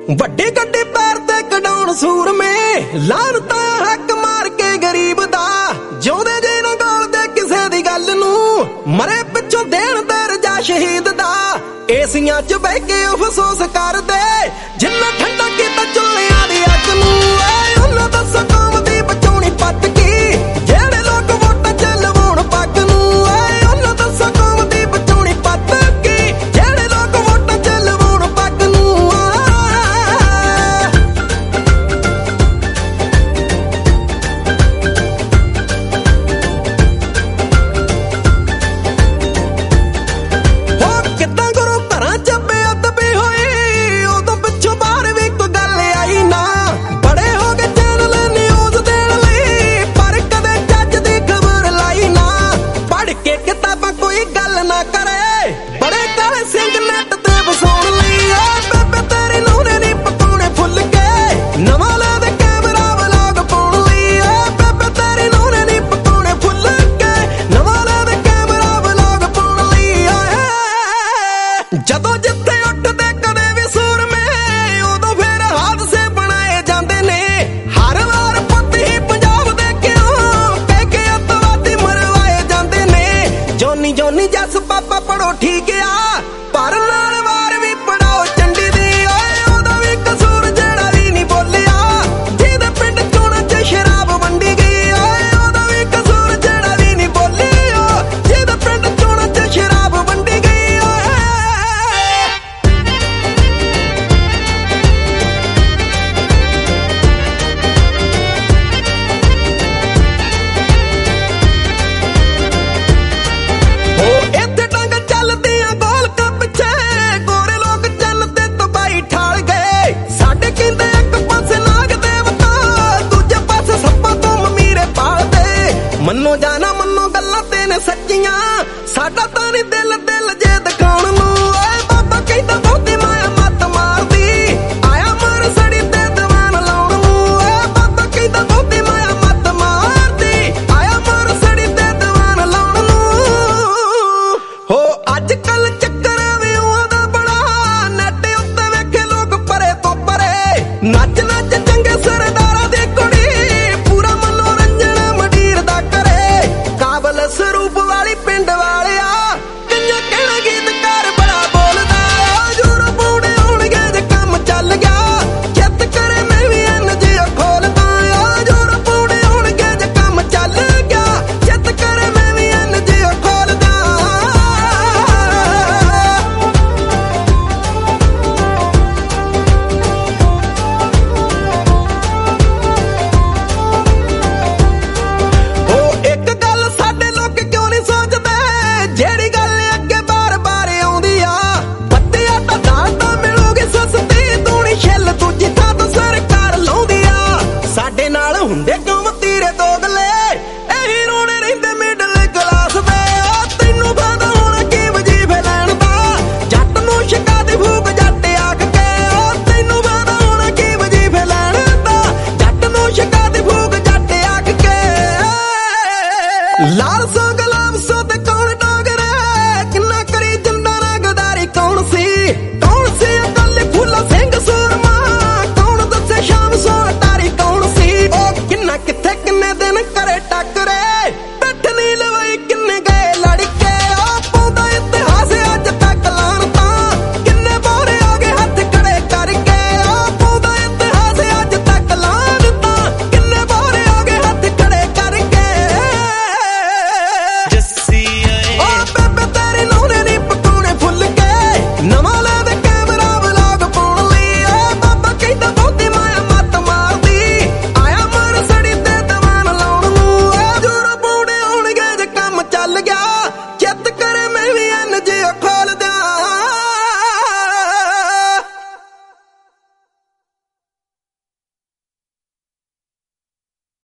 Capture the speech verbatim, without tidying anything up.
ਵੱਡੇ ਗੱਡੇ ਪੈਰ ਤੇ ਕਢਾਉਣ ਸੂਰਮੇ ਲਾਨਤਾਂ ਹੱਕ ਮਾਰ ਕੇ ਗਰੀਬ ਦਾ ਜਿਉਂਦੇ ਜੇ ਨਾ ਗਾਲਦੇ ਕਿਸੇ ਦੀ ਗੱਲ ਨੂੰ ਮਰੇ ਪਿੱਛੋਂ ਦੇਣ ਤੇ ਰਜਾ ਸ਼ਹੀਦ ਦਾ ਏਸੀਆਂ 'ਚ ਬਹਿ ਕੇ ਅਫਸੋਸ ਕਰਦੇ ਜਿੰਨਾ ਠੰਡਾ ਕੀਤਾ ਚੁੱਲ੍ਹਿਆਂ ਦੀ ਅੱਗ ਨੂੰ ਏ ਉਹਨਾਂ ਦੱਸੋ ਕੌਮ ਦੀ ਬਚਾਉਣੀ ਪੱਟ ਕੀ ਜਿਹੜੇ ਲੋਕ ਵੋਟਾਂ 'ਚ ਲਵਾਉਣ ਪੱਗ ਨੂੰ ਏ ਉਹਨਾਂ ਦੱਸੋ ਕੌਮ ਦੀ ਬਚਾਉਣੀ ਪੱਟ ਕੀ ਜਿਹੜੇ ਲੋਕ ਵੋਟਾਂ 'ਚ ਲਵਾਉਣ ਪੱਗ ਨੂੰ ਜਦੋਂ ਜਿੱਥੇ ਉੱਠਦੇ ਕਦੇ ਵੀ ਸੂਰਮੇ ਉਦੋਂ ਫਿਰ ਹਾਦਸੇ ਬਣਾਏ ਜਾਂਦੇ ਨੇ ਹਰ ਵਾਰ ਪੁੱਤ ਹੀ ਪੰਜਾਬ ਦੇ ਕਿਉਂ ਕਹਿ ਕੇ ਅੱਤਵਾਦੀ ਮਰਵਾਏ ਜਾਂਦੇ ਨੇ ਜੋਨੀ ਜੋਨੀ ਜੱਸ ਪਾਪਾ ਪੜੋ ਠੀਕ ਆ